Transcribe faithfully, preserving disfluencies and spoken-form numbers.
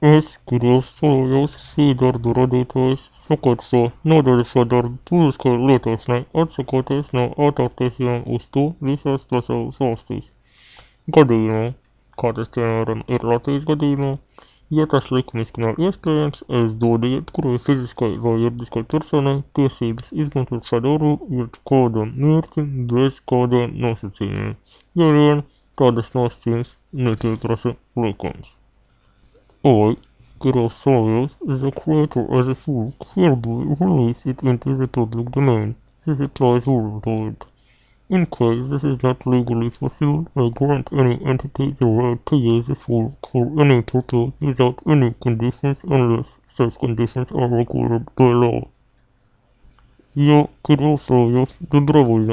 Es Kirios Fidor Duraditos Sokotso Nodal Sodor Pulsko Lotosne Atsokotesno Atartesian Ustu Lisas Plasau Solstis Gadījumā, kā tas piemēram ir Latvijas gadījumā, ja tas likumiski nav iespējams, es dodu jebkurai fiziskai vai juridiskai personai tiesības izmantot šādu oru jebkādam mērķim bez kādiem nosacījumiem, ja vien tādas nosacījumus nepieprasa likums. I, Kirios the creator as a fool, hereby release it into the public domain. This applies worldwide. In case this is not legally possible, I grant any entity the right to use the fool for any purpose without any conditions unless such conditions are required by law. Я, Кирилл Соловьев, добровольно